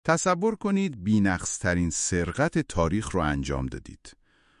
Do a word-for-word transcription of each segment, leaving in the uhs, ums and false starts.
تصور کنید بی‌نقص‌ترین سرقت تاریخ رو انجام دادید.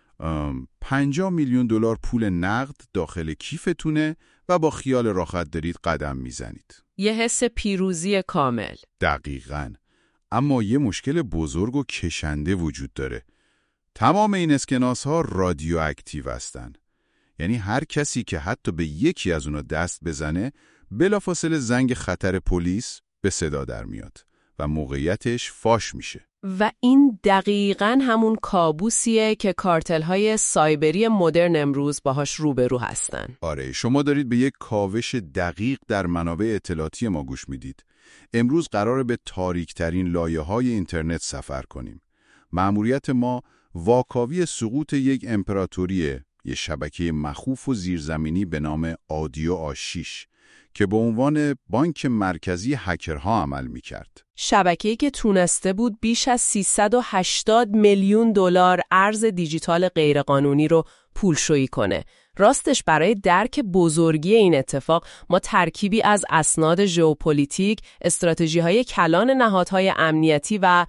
پنجاه میلیون دلار پول نقد داخل کیفتونه و با خیال راحت دارید قدم میزنید. یه حس پیروزی کامل. دقیقاً. اما یه مشکل بزرگ و کشنده وجود داره. تمام این اسکناس‌ها رادیواکتیو هستن. یعنی هر کسی که حتی به یکی از اونا دست بزنه، بلافاصله زنگ خطر پلیس به صدا در میاد و موقعیتش فاش میشه. و این دقیقاً همون کابوسیه که کارتل‌های سایبری مدرن امروز باهاش روبرو هستن. آره، شما دارید به یک کاوش دقیق در منابع اطلاعاتی ما گوش میدید. امروز قراره به تاریک‌ترین لایه‌های اینترنت سفر کنیم. مأموریت ما واکاوی سقوط یک امپراتوریه، یه شبکه مخوف و زیرزمینی به نام آدیو آشیش که به عنوان بانک مرکزی هکرها عمل می‌کرد. شبکه‌ای که تونسته بود بیش از سیصد و هشتاد میلیون دلار ارز دیجیتال غیرقانونی رو پولشویی کنه. راستش برای درک بزرگی این اتفاق ما ترکیبی از اسناد ژئوپلیتیک، استراتژی‌های کلان نهادهای امنیتی و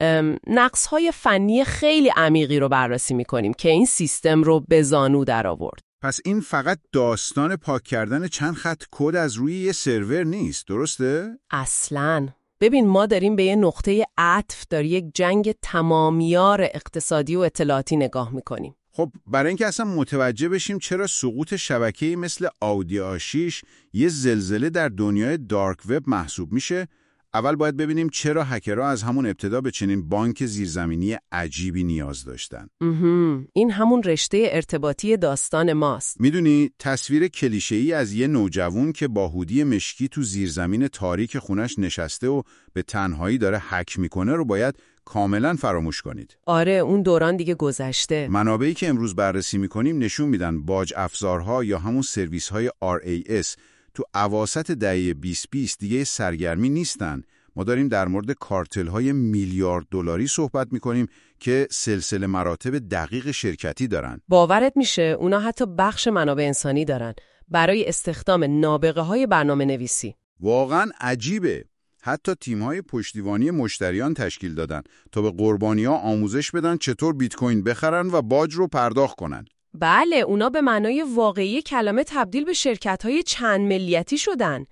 نقص‌های فنی خیلی عمیقی رو بررسی می‌کنیم که این سیستم رو به زانو درآورد. پس این فقط داستان پاک کردن چند خط کد از روی یه سرور نیست، درسته؟ اصلاً. ببین ما داریم به یه نقطه عطف داری یک جنگ تمامیار اقتصادی و اطلاعاتی نگاه می‌کنیم. خب برای اینکه اصلا متوجه بشیم چرا سقوط شبکه‌ای مثل آدیو آشیش یه زلزله در دنیای دارک وب محسوب میشه، اول باید ببینیم چرا هکرها از همون ابتدا به چنین بانک زیرزمینی عجیبی نیاز داشتن. این همون رشته ارتباطی داستان ماست. میدونی تصویر کلیشه‌ای از یه نوجوان که با هودی مشکی تو زیرزمین تاریک خونش نشسته و به تنهایی داره هک میکنه رو باید کاملا فراموش کنید. آره اون دوران دیگه گذشته. منابعی که امروز بررسی میکنیم نشون میدن باج افزارها یا همون سرویس های آر ای اس تو اواسط دهه بیست بیست دیگه سرگرمی نیستن. ما داریم در مورد کارتل‌های میلیارد دلاری صحبت می‌کنیم که سلسله مراتب دقیق شرکتی دارن. باورت میشه اونا حتی بخش منابع انسانی دارن برای استخدام نابغه‌های برنامه نویسی. واقعاً عجیبه. حتی تیم‌های پشتیبانی مشتریان تشکیل دادن تا به قربانی‌ها آموزش بدن چطور بیت کوین بخرن و باج رو پرداخت کنن. بله، اونا به معنای واقعی کلمه تبدیل به شرکت‌های چند ملیتی شدن.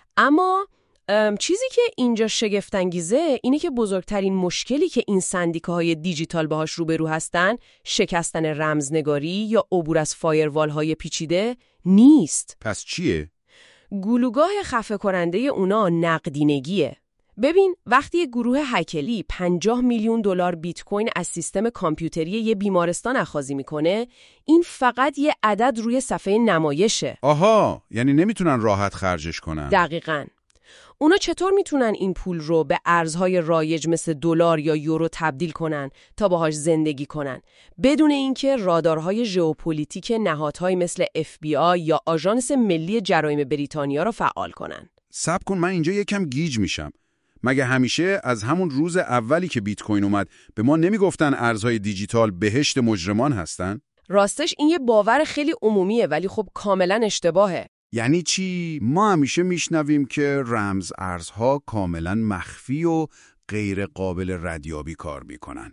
اما چیزی که اینجا شگفت‌انگیزه اینه که بزرگترین مشکلی که این سندیکاهای دیجیتال باهاش روبرو هستن، شکستن رمزنگاری یا عبور از فایروال‌های پیچیده نیست. پس چیه؟ گلوگاه خفه کننده اونا نقدینگیه. ببین وقتی یه گروه هکلی پنجاه میلیون دلار بیت کوین از سیستم کامپیوتری یه بیمارستان اخاذی میکنه، این فقط یه عدد روی صفحه نمایشه. آها، یعنی نمیتونن راحت خرجش کنن. دقیقاً. اونا چطور میتونن این پول رو به ارزهای رایج مثل دلار یا یورو تبدیل کنن تا باهاش زندگی کنن بدون اینکه رادارهای ژئوپلیتیک نهادهای مثل اف بی آی یا آژانس ملی جرایم بریتانیا رو فعال کنن؟ صبر کن، من اینجا یکم گیج میشم. مگه همیشه از همون روز اولی که بیت کوین اومد به ما نمیگفتن ارزهای دیجیتال بهشت مجرمان هستن؟ راستش این یه باور خیلی عمومیه ولی خب کاملا اشتباهه. یعنی چی؟ ما همیشه میشنویم که رمز ارزها کاملا مخفی و غیر قابل ردیابی کار میکنن.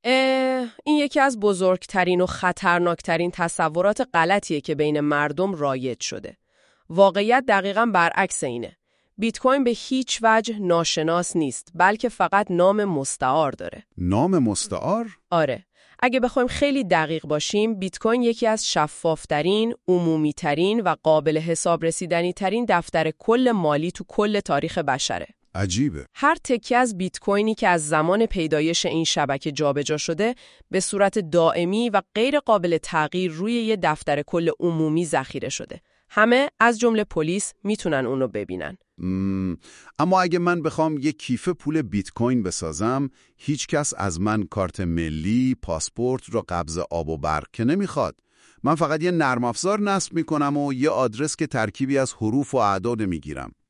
این یکی از بزرگترین و خطرناکترین تصورات غلطیه که بین مردم رایج شده. واقعیت دقیقاً برعکس اینه. بیت کوین به هیچ وجه ناشناس نیست، بلکه فقط نام مستعار داره. نام مستعار؟ آره. اگه بخوایم خیلی دقیق باشیم، بیت کوین یکی از شفافترین، عمومی‌ترین و قابل حساب رسیدنی‌ترین دفتر کل مالی تو کل تاریخ بشره. عجیبه. هر تکه از بیت کوینی که از زمان پیدایش این شبکه جابجا شده، به صورت دائمی و غیر قابل تغییر روی یه دفتر کل عمومی ذخیره شده. همه از جمله پلیس میتونن اونو ببینن. مم. اما اگه من بخوام یک کیف پول بیت کوین بسازم، هیچ کس از من کارت ملی، پاسپورت رو قبض آب و برق که نمیخواد. من فقط یه نرم افزار نصب میکنم و یه آدرس که ترکیبی از حروف و اعداد میگیرم.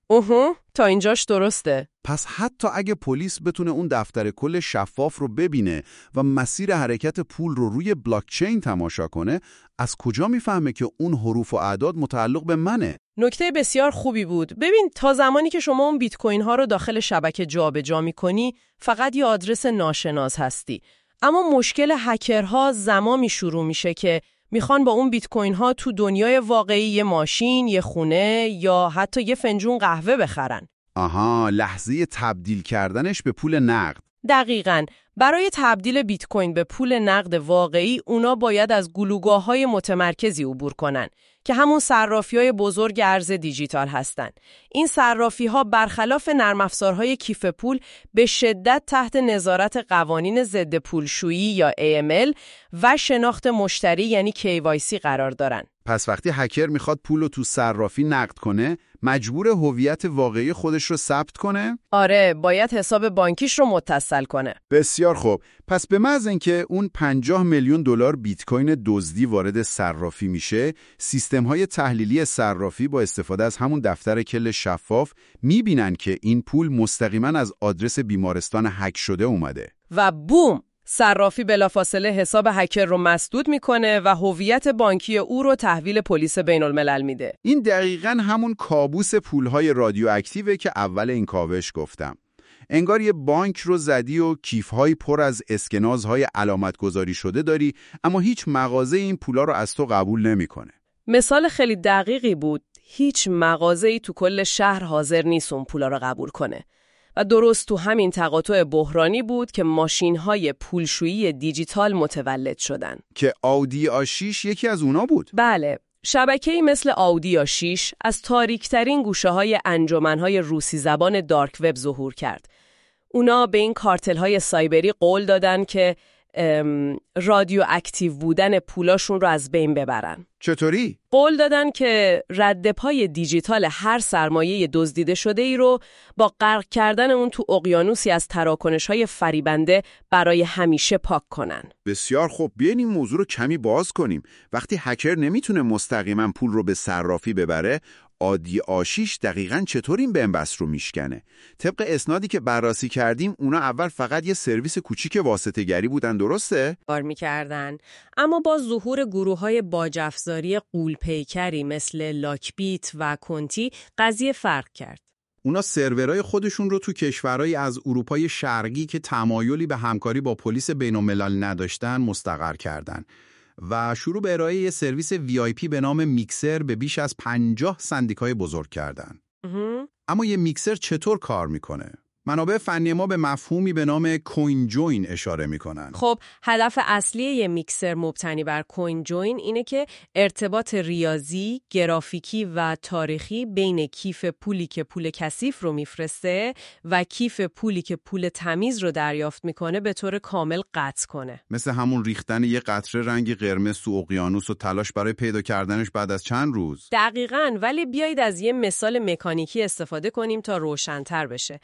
اوه، تا اینجاش درسته. پس حتی اگه پلیس بتونه اون دفتر کل شفاف رو ببینه و مسیر حرکت پول رو روی بلاکچین تماشا کنه، از کجا میفهمه که اون حروف و اعداد متعلق به منه؟ نکته بسیار خوبی بود. ببین، تا زمانی که شما اون بیت کوین ها رو داخل شبکه جابجا می‌کنی، فقط یه آدرس ناشناس هستی. اما مشکل هکرها زمانی شروع میشه که میخوان با اون بیت کوین ها تو دنیای واقعی یه ماشین، یه خونه یا حتی یه فنجون قهوه بخرن. آها، لحظه تبدیل کردنش به پول نقد. دقیقاً. برای تبدیل بیت کوین به پول نقد واقعی، اونا باید از گلوگاه‌های متمرکزی عبور کنن که همون صرافی‌های بزرگ ارز دیجیتال هستن. این صرافی‌ها برخلاف نرم افزارهای کیف پول به شدت تحت نظارت قوانین ضد پولشویی یا ای ام ال و شناخت مشتری یعنی کی وای سی قرار دارن. پس وقتی هکر میخواد پول رو تو صرافی نقد کنه، مجبور هویت واقعی خودش رو ثبت کنه؟ آره، باید حساب بانکیش رو متصل کنه. بسیار خوب. پس به محض اینکه اون پنجاه میلیون دلار بیت کوین دزدی وارد صرافی میشه، سیستم‌های تحلیلی صرافی با استفاده از همون دفتر کل شفاف میبینن که این پول مستقیما از آدرس بیمارستان هک شده اومده. و بوم! صرافی بلافاصله حساب هکر رو مسدود میکنه و هویت بانکی او رو تحویل پلیس بین الملل میده. این دقیقاً همون کابوس پولهای رادیواکتیوه که اول این کاوش گفتم. انگار یه بانک رو زدی و کیف‌های پر از اسکناس‌های علامت گذاری شده داری، اما هیچ مغازه این پولا رو از تو قبول نمیکنه. مثال خیلی دقیقی بود. هیچ مغازه‌ای تو کل شهر حاضر نیست اون پولا رو قبول کنه. و درست تو همین تقاطع بحرانی بود که ماشین‌های پولشویی دیجیتال متولد شدن. که آودی آ شش یکی از اونا بود. بله، شبکه‌ای مثل آودی آ شش از تاریک‌ترین گوشه‌های انجمن‌های روسی زبان دارک وب ظهور کرد. اونا به این کارتل‌های سایبری قول دادن که رادیو اکتیو بودن پولاشون رو از بین ببرن. چطوری؟ قول دادن که رد پای دیجیتال هر سرمایه دزدیده شده ای رو با غرق کردن اون تو اقیانوسی از تراکنش‌های فریبنده برای همیشه پاک کنن. بسیار خوب، بیاین این موضوع رو کمی باز کنیم. وقتی هکر نمیتونه مستقیما پول رو به صرافی ببره، آودی آ شش دقیقاً چطور این بنبست رو میشکنه؟ طبق اسنادی که بررسی کردیم، اونا اول فقط یه سرویس کوچیک واسطه‌گری بودن، درسته؟ کار می‌کردن، اما با ظهور گروه‌های باج‌افزاری غول‌پیکری مثل لاکبیت و کنتی قضیه فرق کرد. اونا سرورهای خودشون رو تو کشورهای از اروپای شرقی که تمایلی به همکاری با پلیس بین‌الملل نداشتن مستقر کردن و شروع به ارائه یه سرویس وی آی پی به نام میکسر به بیش از پنجاه سندیکای بزرگ کردن. اما یه میکسر چطور کار میکنه؟ منابع فنی ما به مفهومی به نام کوین جوین اشاره میکنن. خب هدف اصلی یه میکسر مبتنی بر کوین جوین اینه که ارتباط ریاضی، گرافیکی و تاریخی بین کیف پولی که پول کثیف رو میفرسته و کیف پولی که پول تمیز رو دریافت میکنه به طور کامل قطع کنه. مثل همون ریختن یه قطره رنگ قرمز تو اقیانوس و تلاش برای پیدا کردنش بعد از چند روز. دقیقاً، ولی بیایید از یه مثال مکانیکی استفاده کنیم تا روشن‌تر بشه.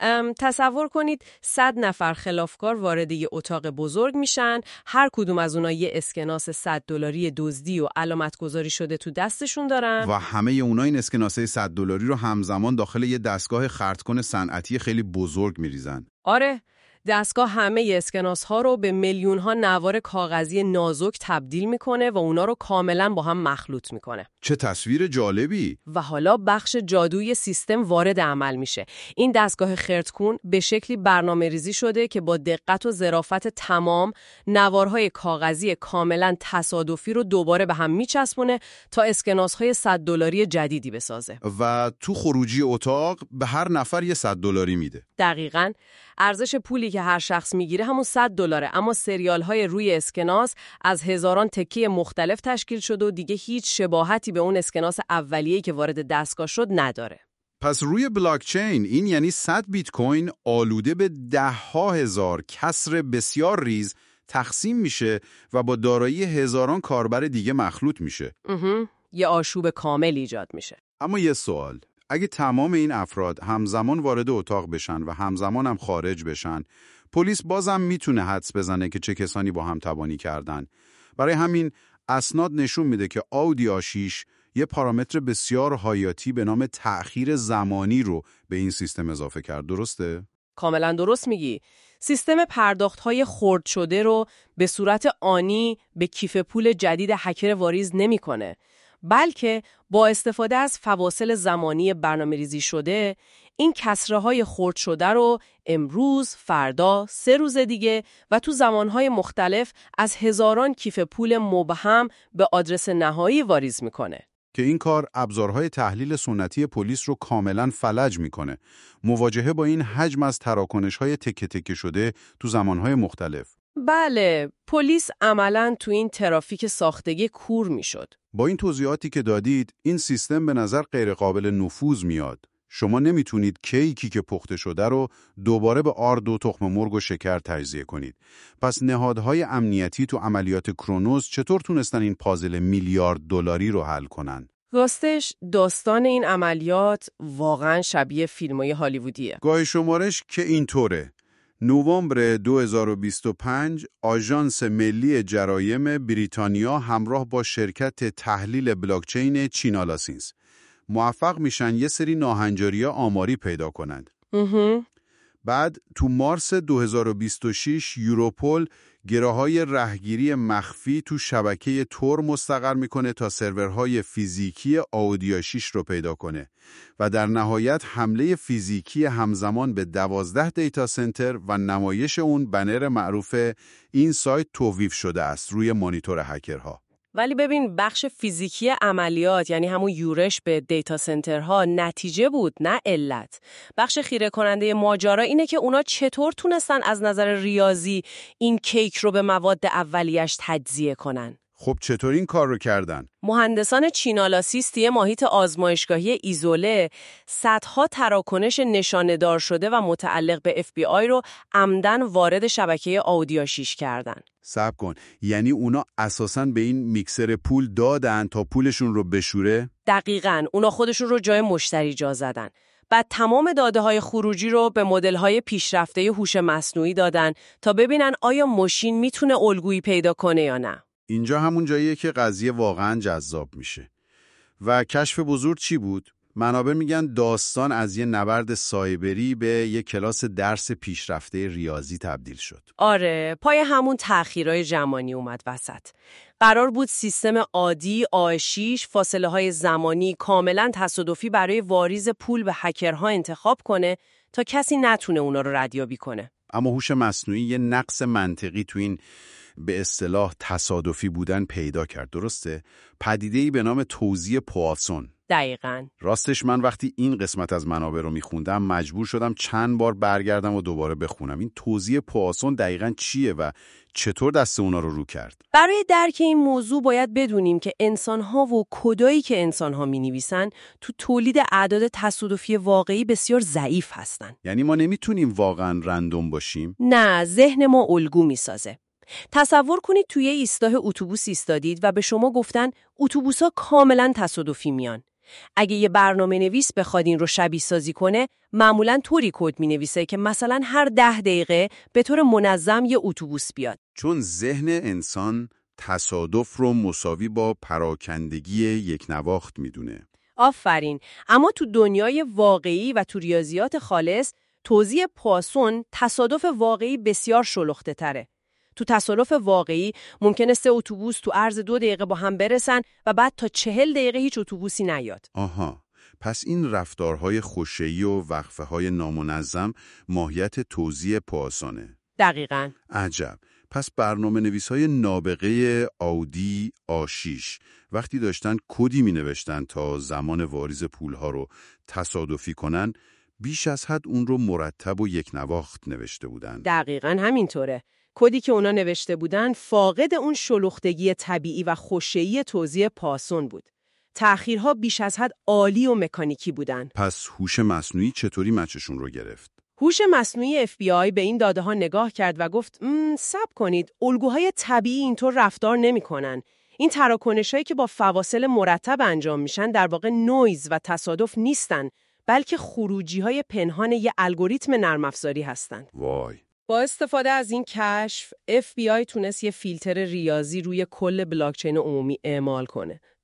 تصور کنید صد نفر خلافکار وارد یه اتاق بزرگ میشن، هر کدوم از اونها یه اسکناس صد دلاری دزدی و علامت گذاری شده تو دستشون دارن و همه اونا این اسکناسه صد دلاری رو همزمان داخل یه دستگاه خردکن صنعتی خیلی بزرگ میریزن. آره، دستگاه همه اسکناس ها رو به میلیون ها نوار کاغذی نازک تبدیل میکنه و اونا رو کاملا با هم مخلوط میکنه. چه تصویر جالبی! و حالا بخش جادویی سیستم وارد عمل میشه. این دستگاه خردکن به شکلی برنامه ریزی شده که با دقت و ظرافت تمام نوارهای کاغذی کاملا تصادفی رو دوباره به هم میچسبونه تا اسکناس های صد دلاری جدیدی بسازه. و تو خروجی اتاق به هر نفر یه صد دلاری میده. دقیقاً. ارزش پولی که هر شخص میگیره همون صد دلاره، اما سریال های روی اسکناس از هزاران تکه مختلف تشکیل شده و دیگه هیچ شباهتی به اون اسکناس اولیه‌ای که وارد دستگاه شد نداره. پس روی بلاکچین این یعنی صد بیت کوین آلوده به ده ها هزار کسر بسیار ریز تقسیم میشه و با دارایی هزاران کاربر دیگه مخلوط میشه. اها، یه آشوب کامل ایجاد میشه. اما یه سوال، اگه تمام این افراد همزمان وارد اتاق بشن و همزمان هم خارج بشن، پلیس بازم میتونه حدس بزنه که چه کسانی با هم تبانی کردن. برای همین اسناد نشون میده که آودی آ شش یه پارامتر بسیار حیاتی به نام تأخیر زمانی رو به این سیستم اضافه کرد. درسته؟ کاملا درست میگی. سیستم پرداخت‌های خرد شده رو به صورت آنی به کیف پول جدید هکر واریز نمی‌کنه، بلکه با استفاده از فواصل زمانی برنامه‌ریزی شده، این کسره‌های خرد شده رو امروز، فردا، سه روز دیگه و تو زمانهای مختلف از هزاران کیف پول مبهم به آدرس نهایی واریز می‌کنه. که این کار ابزارهای تحلیل سنتی پلیس رو کاملا فلج میکنه. مواجهه با این حجم از تراکنش‌های تکه تکه شده تو زمانهای مختلف. بله، پلیس عملاً تو این ترافیک ساختگی کور میشد. با این توضیحاتی که دادید، این سیستم به نظر غیر قابل نفوذ میاد. شما نمیتونید کیکی که پخته شده رو دوباره به آرد و تخم مرغ و شکر تجزیه کنید. پس نهادهای امنیتی تو عملیات کرونوس چطور تونستن این پازل میلیارد دلاری رو حل کنن؟ راستش داستان این عملیات واقعاً شبیه فیلم‌های هالیوودیه. گاه شمارش که اینطوره. نوامبر دو هزار و بیست و پنج آژانس ملی جرایم بریتانیا همراه با شرکت تحلیل بلاکچین چینالاسینس موفق میشن یه سری ناهنجاری‌ها آماری پیدا کنند. بعد تو مارس دو هزار و بیست و شش یوروپول گروهای رهگیری مخفی تو شبکه تور مستقر میکنه تا سرورهای فیزیکی آودیا شش رو پیدا کنه و در نهایت حمله فیزیکی همزمان به دوازده دیتا سنتر و نمایش اون بنر معروف این سایت توقیف شده است روی مانیتور هکرها. ولی ببین بخش فیزیکی عملیات، یعنی همون یورش به دیتا سنترها، نتیجه بود نه علت. بخش خیره کننده ماجرا اینه که اونا چطور تونستن از نظر ریاضی این کیک رو به مواد اولیش تجزیه کنن. خب چطور این کار رو کردن؟ مهندسان چینالاسیست یه محیط آزمایشگاهی ایزوله صدها تراکنش نشانه‌دار شده و متعلق به اف بی آی رو عمدن وارد شبکه آودیا شش کردن. صبر کن، یعنی اونا اساساً به این میکسر پول دادن تا پولشون رو بشوره؟ دقیقاً، اونا خودشون رو جای مشتری جا زدن. بعد تمام داده‌های خروجی رو به مدل‌های پیشرفته هوش مصنوعی دادن تا ببینن آیا ماشین میتونه الگویی پیدا کنه یا نه. اینجا همون جاییه که قضیه واقعاً جذاب میشه. و کشف بزرگ چی بود؟ منابع میگن داستان از یه نبرد سایبری به یه کلاس درس پیشرفته ریاضی تبدیل شد. آره، پای همون تأخیرهای زمانی اومد وسط. قرار بود سیستم عادی آ شش فاصله های زمانی کاملا تصادفی برای واریز پول به هکرها انتخاب کنه تا کسی نتونه اونا رو ردیابی کنه. اما هوش مصنوعی یه نقص منطقی تو این به اصطلاح تصادفی بودن پیدا کرد. درسته؟ پدیده‌ای به نام توزیع پواسون. دقیقاً. راستش من وقتی این قسمت از منابع رو میخوندم مجبور شدم چند بار برگردم و دوباره بخونم. این توزیع پواسون دقیقاً چیه و چطور دست اونا رو رو کرد؟ برای درک این موضوع باید بدونیم که انسان‌ها و کدایی که انسان‌ها می‌نویسن تو تولید اعداد تصادفی واقعی بسیار ضعیف هستن. یعنی ما نمیتونیم واقعاً رندوم باشیم؟ نه، ذهن ما الگو می‌سازه. تصور کنید توی ایستگاه اتوبوس ایستادید و به شما گفتن اتوبوس‌ها کاملاً تصادفی میان. اگه یه برنامه نویس بخواد این رو شبیه سازی کنه، معمولاً طوری کد می‌نویسه که مثلا هر ده دقیقه به طور منظم یه اتوبوس بیاد. چون ذهن انسان تصادف رو مساوی با پراکندگی یک نواخت میدونه. آفرین. اما تو دنیای واقعی و تو ریاضیات خالص، توزیع پواسون تصادف واقعی بسیار شلخته تره. تو تصادف واقعی ممکنه سه اتوبوس تو عرض دو دقیقه با هم برسن و بعد تا چهل دقیقه هیچ اتوبوسی نیاد. آها، پس این رفتارهای خوشه‌ای و وقفه‌های نامنظم ماهیت توزیع پواسونه. دقیقاً. عجب. پس برنامه نویس‌های نابغه آودی آ شش وقتی داشتن کدی می‌نوشتن تا زمان واریز پول‌ها رو تصادفی کنن، بیش از حد اون رو مرتب و یک نواخت نوشته بودن. دقیقاً همینطوره. کدی که اونا نوشته بودن فاقد اون شلوختگی طبیعی و خوشه‌ای توزیع پواسون بود. تأخیرها بیش از حد عالی و مکانیکی بودن. پس هوش مصنوعی چطوری مچشون رو گرفت؟ هوش مصنوعی اف بی آی به این داده ها نگاه کرد و گفت صبر کنید، الگوهای طبیعی اینطور رفتار نمی‌کنن. این تراکنش‌هایی که با فواصل مرتب انجام میشن در واقع نویز و تصادف نیستن، بلکه خروجی‌های پنهان یه الگوریتم نرم افزاری هستن. وای. با استفاده از این کشف، اف بی آی تونست یه فیلتر ریاضی روی کل بلاکچین عمومی اعمال کنه.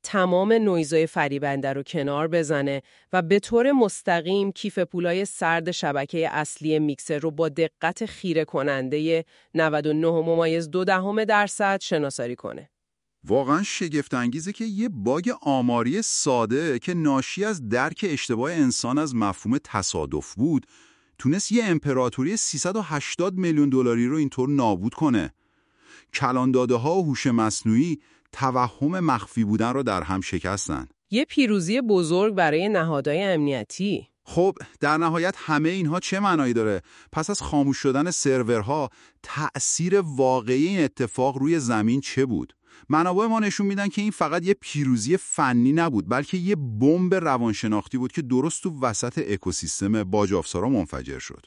تمام نویزهای فریبنده رو کنار بزنه و به طور مستقیم کیف پولای سرد شبکه اصلی میکسر رو با دقت خیره کننده نود و نه ممیز دو دهم درصد شناسایی کنه. واقعا شگفت انگیزه که یه باگ آماری ساده که ناشی از درک اشتباه انسان از مفهوم تصادف بود، تونست یه امپراتوری سیصد و هشتاد میلیون دلاری رو اینطور نابود کنه. کلانداده ها و هوش مصنوعی توهم مخفی بودن رو در هم شکستن. یه پیروزی بزرگ برای نهادهای امنیتی. خب در نهایت همه اینها چه معنایی داره؟ پس از خاموش شدن سرورها تأثیر واقعی این اتفاق روی زمین چه بود؟ منابع ما نشون میدن که این فقط یه پیروزی فنی نبود، بلکه یه بمب روانشناختی بود که درست تو وسط اکوسیستم باج افسارا منفجر شد.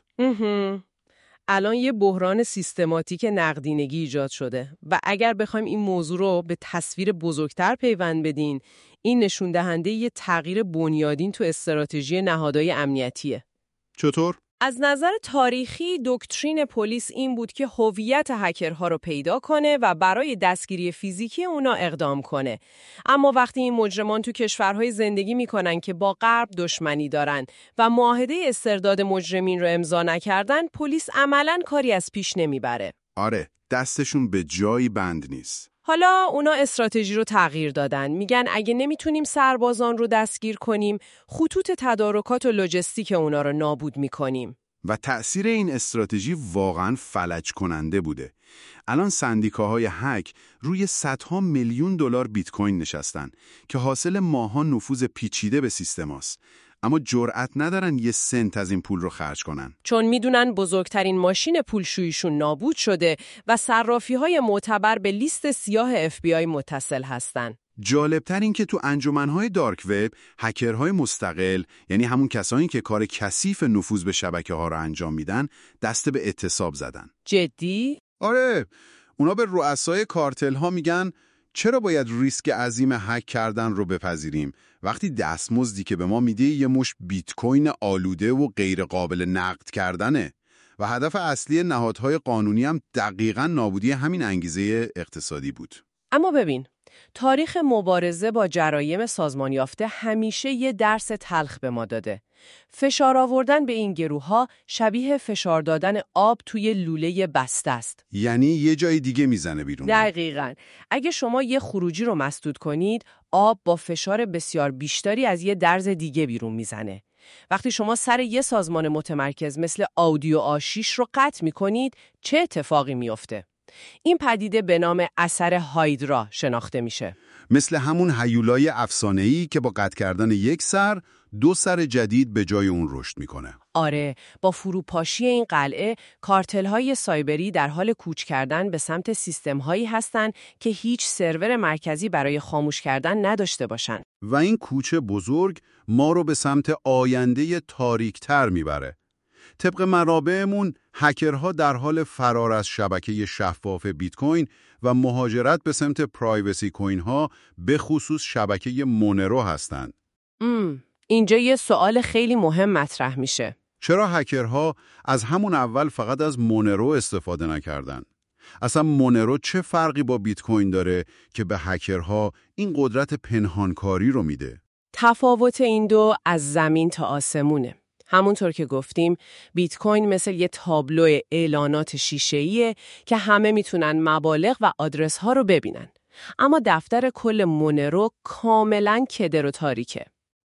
الان یه بحران سیستماتیک نقدینگی ایجاد شده و اگر بخوایم این موضوع رو به تصویر بزرگتر پیوند بدین، این نشون دهنده یه تغییر بنیادین تو استراتژی نهادهای امنیتیه. چطور؟ از نظر تاریخی دکترین پلیس این بود که هویت هکرها رو پیدا کنه و برای دستگیری فیزیکی اونا اقدام کنه. اما وقتی این مجرمان تو کشورهای زندگی میکنن که با غرب دشمنی دارن و معاهده استرداد مجرمین رو امضا نکردن، پلیس عملاً کاری از پیش نمیبره. آره، دستشون به جایی بند نیست. حالا اونا استراتژی رو تغییر دادن. میگن اگه نمیتونیم سربازان رو دستگیر کنیم، خطوط تدارکات و لوجستیک اونا رو نابود میکنیم. و تأثیر این استراتژی واقعاً فلج کننده بوده. الان سندیکاهای هک روی صدها میلیون دلار بیت کوین نشستن که حاصل ماها نفوذ پیچیده به سیستم است. اما جرأت ندارن یه سنت از این پول رو خرج کنن. چون میدونن بزرگترین ماشین پولشوییشون نابود شده و صرافی‌های معتبر به لیست سیاه اف بی آی متصل هستن. جالبتر این که تو انجمن‌های دارک وب، هکرهای مستقل، یعنی همون کسانی که کار کثیف نفوذ به شبکه‌ها رو انجام میدن، دست به اعتصاب زدن. جدی؟ آره، اونا به رؤسای کارتل‌ها میگن چرا باید ریسک عظیم هک کردن رو بپذیریم وقتی دستمزدی که به ما میده یه مش بیت کوین آلوده و غیر قابل نقد کردنه و هدف اصلی نهادهای قانونی هم دقیقاً نابودی همین انگیزه اقتصادی بود. اما ببین، تاریخ مبارزه با جرایم سازمان یافته همیشه یه درس تلخ به ما داده. فشار آوردن به این گروه‌ها شبیه فشار دادن آب توی لوله بسته است. یعنی یه جای دیگه میزنه بیرون. دقیقاً. اگه شما یه خروجی رو مسدود کنید، آب با فشار بسیار بیشتری از یه درز دیگه بیرون میزنه. وقتی شما سر یه سازمان متمرکز مثل اودیو آشیش رو قطع می‌کنید، چه اتفاقی میفته؟ این پدیده به نام اثر هایدرا شناخته میشه. مثل همون هیولای افسانه‌ای که با قطع کردن یک سر، دو سر جدید به جای اون رشد میکنه. آره، با فروپاشی این قلعه، کارتل‌های سایبری در حال کوچ کردن به سمت سیستم‌هایی هستن که هیچ سرور مرکزی برای خاموش کردن نداشته باشن. و این کوچه بزرگ ما رو به سمت آینده تاریک‌تر میبره. طبق منابعمون، هکرها در حال فرار از شبکه شفاف بیت کوین و مهاجرت به سمت پرایوسی کوین ها به خصوص شبکه مونرو هستند. ام، اینجا یه سوال خیلی مهم مطرح میشه. چرا هکرها از همون اول فقط از مونرو استفاده نکردن؟ اصلا مونرو چه فرقی با بیت کوین داره که به هکرها این قدرت پنهانکاری رو میده؟ تفاوت این دو از زمین تا آسمونه. همونطور که گفتیم، بیت کوین مثل یه تابلو اعلانات شیشه‌ایه که همه میتونن مبالغ و آدرس ها رو ببینن. اما دفتر کل مونرو کاملاً کدر و تاریکه.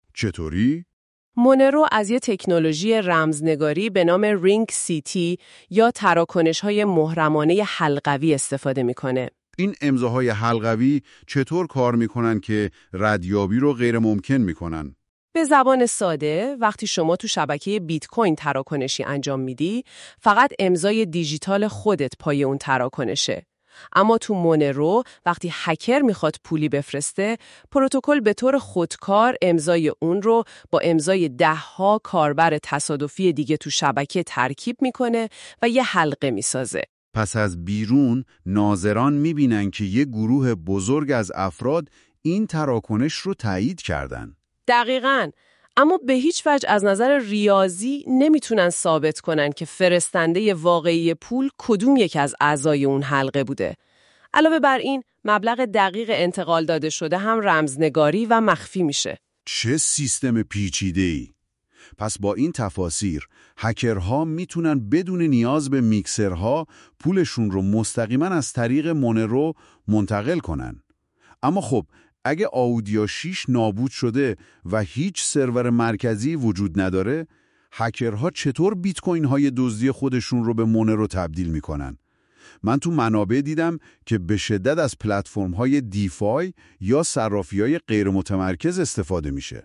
چطوری؟ مونرو از یه تکنولوژی رمزنگاری به نام رینگ سیتی یا تراکنش‌های محرمانه حلقوی استفاده میکنه. این امضاهای حلقوی چطور کار میکنن که ردیابی رو غیر ممکن میکنن؟ به زبان ساده، وقتی شما تو شبکه بیت کوین تراکنشی انجام میدی، فقط امضای دیجیتال خودت پای اون تراکنشه. اما تو مونرو وقتی هکر میخواد پولی بفرسته، پروتکل به طور خودکار امضای اون رو با امضای ده ها کاربر تصادفی دیگه تو شبکه ترکیب میکنه و یه حلقه میسازه. پس از بیرون ناظران میبینن که یه گروه بزرگ از افراد این تراکنش رو تایید کردن. دقیقاً. اما به هیچ وجه از نظر ریاضی نمیتونن ثابت کنن که فرستنده واقعی پول کدوم یک از اعضای اون حلقه بوده. علاوه بر این، مبلغ دقیق انتقال داده شده هم رمزنگاری و مخفی میشه. چه سیستم پیچیده‌ای! پس با این تفاسیر، هکرها میتونن بدون نیاز به میکسرها پولشون رو مستقیما از طریق مونرو منتقل کنن. اما خب، اگه آودیا شش نابود شده و هیچ سرور مرکزی وجود نداره، هکرها چطور بیت کوین های دزدی خودشون رو به مونرو تبدیل میکنن؟ من تو منابع دیدم که به شدت از پلتفرم های دیفای یا صرافی های غیر متمرکز استفاده میشه.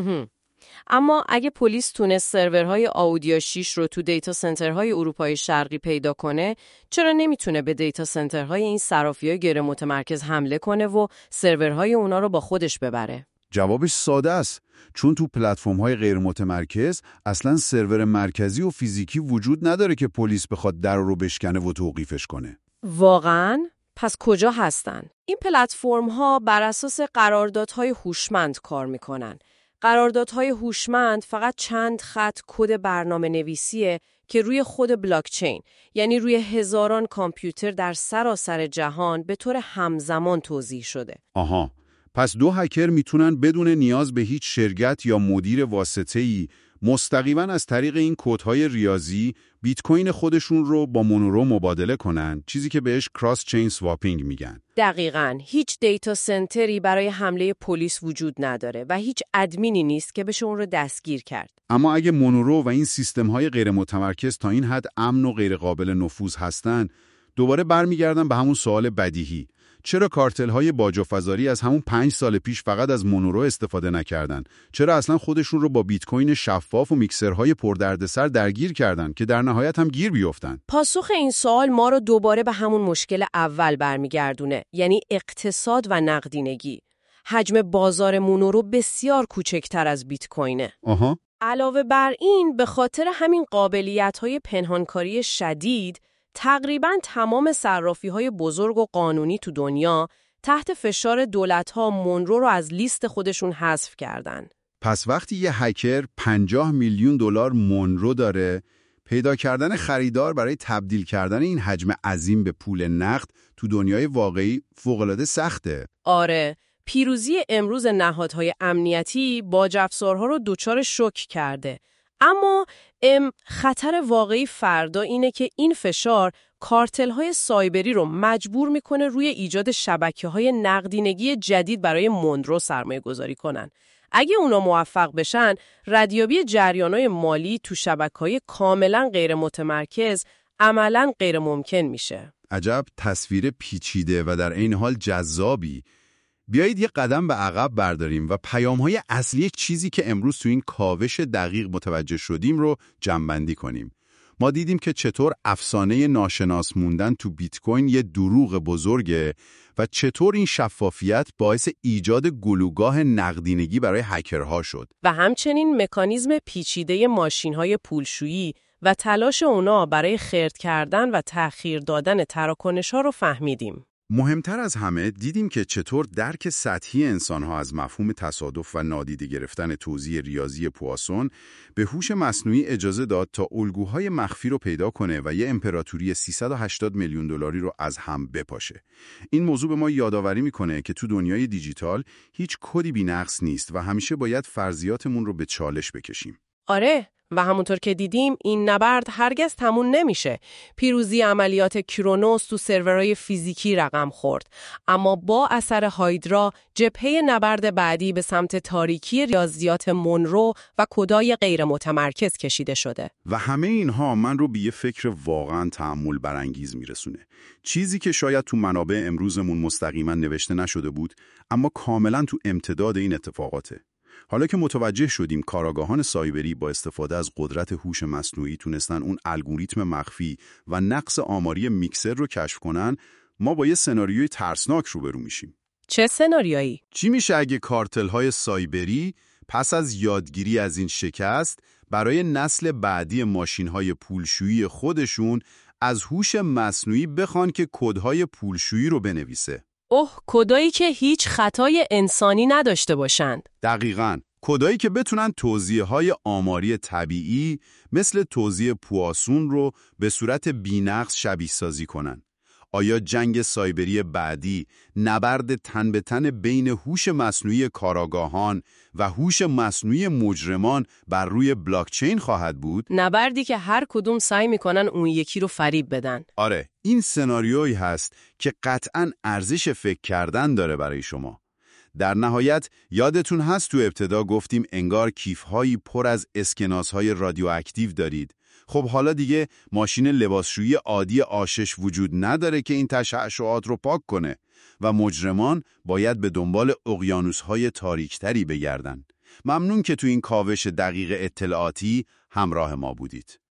اما اگه پلیس تونست سرورهای آودیا شش رو تو دیتا سنترهای اروپای شرقی پیدا کنه، چرا نمیتونه به دیتا سنترهای این صرافی‌های غیر متمرکز حمله کنه و سرورهای اونا رو با خودش ببره؟ جوابش ساده است، چون تو پلتفرم‌های غیر متمرکز اصلاً سرور مرکزی و فیزیکی وجود نداره که پلیس بخواد در رو بشکنه و توقیفش کنه. واقعاً؟ پس کجا هستن؟ این پلتفرم‌ها بر اساس قراردادهای هوشمند کار میکنن. قراردادهای هوشمند فقط چند خط کد برنامه نویسیه که روی خود بلاکچین، یعنی روی هزاران کامپیوتر در سراسر جهان به طور همزمان توزیع شده. آها، پس دو هکر میتونن بدون نیاز به هیچ شرکت یا مدیر واسطه‌ای مستقیما از طریق این کدهای ریاضی بیت کوین خودشون رو با مونرو مبادله کنن، چیزی که بهش کراس چین سواپینگ میگن. دقیقاً، هیچ دیتا سنتری برای حمله پلیس وجود نداره و هیچ ادمینی نیست که بشه اون رو دستگیر کرد. اما اگه مونرو و این سیستم‌های غیر متمرکز تا این حد امن و غیر قابل نفوذ هستن، دوباره برمیگردن به همون سوال بدیهی: چرا کارتل‌های باج و فزاری از همون پنج سال پیش فقط از مونرو استفاده نکردن؟ چرا اصلا خودشون رو با بیت کوین شفاف و میکسرهای پردردسر درگیر کردن که در نهایت هم گیر بیفتن؟ پاسخ این سوال ما رو دوباره به همون مشکل اول برمیگردونه، یعنی اقتصاد و نقدینگی. حجم بازار مونرو بسیار کوچکتر از بیت کوینه. آها. علاوه بر این، به خاطر همین قابلیت‌های پنهانکاری شدید، تقریباً تمام صرافی‌های بزرگ و قانونی تو دنیا تحت فشار دولت‌ها مونرو رو از لیست خودشون حذف کردن. پس وقتی یه هکر پنجاه میلیون دلار مونرو داره، پیدا کردن خریدار برای تبدیل کردن این حجم عظیم به پول نقد تو دنیای واقعی فوق‌العاده سخته. آره، پیروزی امروز نهادهای امنیتی باج افزارها رو دچار شوک کرده. اما ام خطر واقعی فردا اینه که این فشار کارتل‌های سایبری رو مجبور میکنه روی ایجاد شبکه‌های نقدینگی جدید برای مونرو سرمایه گذاری کنن. اگه اونا موفق بشن، ردیابی جریان‌های مالی تو شبکه‌های کاملاً غیر متمرکز عملاً غیر ممکن میشه. عجب تصویر پیچیده و در عین حال جذابی. بیایید یه قدم به عقب برداریم و پیام‌های اصلی چیزی که امروز تو این کاوش دقیق متوجه شدیم رو جمع‌بندی کنیم. ما دیدیم که چطور افسانه ناشناس موندن تو بیت کوین یه دروغ بزرگه و چطور این شفافیت باعث ایجاد گلوگاه نقدینگی برای هکرها شد. و همچنین مکانیزم پیچیده ماشین‌های پولشویی و تلاش اونا برای خرد کردن و تأخیر دادن تراکنش‌ها رو فهمیدیم. مهمتر از همه دیدیم که چطور درک سطحی انسانها از مفهوم تصادف و نادیده گرفتن توزیع ریاضی پواسون به هوش مصنوعی اجازه داد تا الگوهای مخفی رو پیدا کنه و یه امپراتوری سیصد و هشتاد میلیون دلاری رو از هم بپاشه. این موضوع به ما یادآوری میکنه که تو دنیای دیجیتال هیچ کدی بی‌نقص نیست و همیشه باید فرضیاتمون رو به چالش بکشیم. آره، و همونطور که دیدیم این نبرد هرگز تموم نمیشه. پیروزی عملیات کرونوس تو سرورهای فیزیکی رقم خورد، اما با اثر هایدرا جبهه نبرد بعدی به سمت تاریکی ریاضیات مونرو و کدای غیر متمرکز کشیده شده. و همه اینها من رو به یه فکر واقعاً تأمل برانگیز میرسونه. چیزی که شاید تو منابع امروزمون مستقیما نوشته نشده بود، اما کاملاً تو امتداد این اتفاقاته. حالا که متوجه شدیم کاراگاهان سایبری با استفاده از قدرت هوش مصنوعی تونستن اون الگوریتم مخفی و نقص آماری میکسر رو کشف کنن، ما با یه سناریوی ترسناک روبرو میشیم. چه سناریویی؟ چی میشه اگه کارتل‌های سایبری پس از یادگیری از این شکست برای نسل بعدی ماشین‌های پولشویی خودشون از هوش مصنوعی بخوان که کدهای پولشویی رو بنویسه؟ اوه، کدایی که هیچ خطای انسانی نداشته باشند. دقیقاً، کدایی که بتونن توزیع‌های آماری طبیعی مثل توزیع پواسون رو به صورت بی‌نقص شبیه سازی کنن. آیا جنگ سایبری بعدی نبرد تن به تن بین هوش مصنوعی کاراگاهان و هوش مصنوعی مجرمان بر روی بلاکچین خواهد بود؟ نبردی که هر کدوم سعی میکنن اون یکی رو فریب بدن. آره، این سناریویی هست که قطعاً ارزش فکر کردن داره برای شما. در نهایت یادتون هست تو ابتدا گفتیم انگار کیف‌هایی پر از اسکناس‌های رادیواکتیو دارید. خب حالا دیگه ماشین لباسشویی عادی آشش وجود نداره که این تشعشعات رو پاک کنه و مجرمان باید به دنبال اقیانوس‌های تاریکتری بگردن. ممنون که تو این کاوش دقیق اطلاعاتی همراه ما بودید.